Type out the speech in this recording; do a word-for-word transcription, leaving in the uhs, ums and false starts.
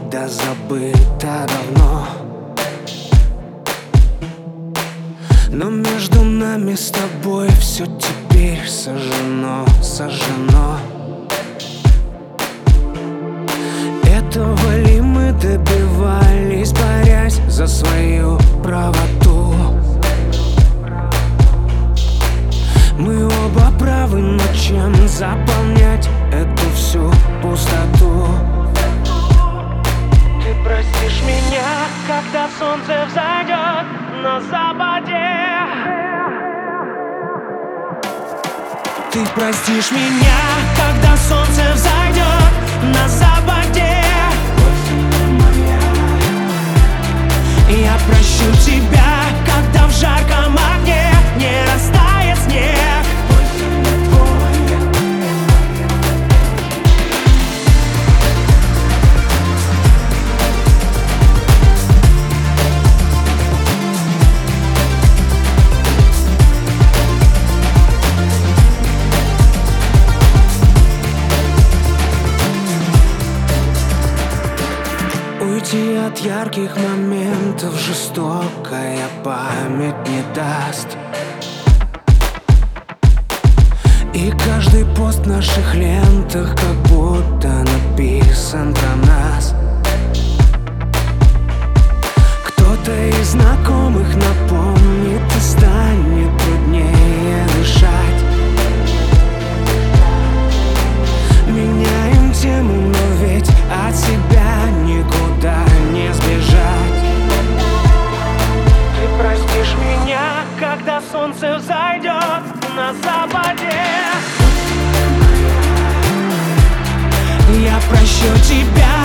да забыто давно. Но между нами с тобой все теперь сожжено, сожжено. Этого ли мы добивались, борясь за свою правоту? Мы оба правы, но чем заполнять эту всю пустоту? Ты простишь меня, когда солнце взойдет на западе. Ты простишь меня, когда солнце взойдет на западе. Я прощу тебя, когда в жарком огне не растает снег. Уйти от ярких моментов жестокая память не даст. И каждый пост в наших лентах как будто написан про нас. Кто-то из знакомых напомнит, и станет труднее дышать. Меняем тему, но ведь от себя никуда не сбежать. Ты простишь меня, когда солнце взойдет на западе. Я прощу тебя,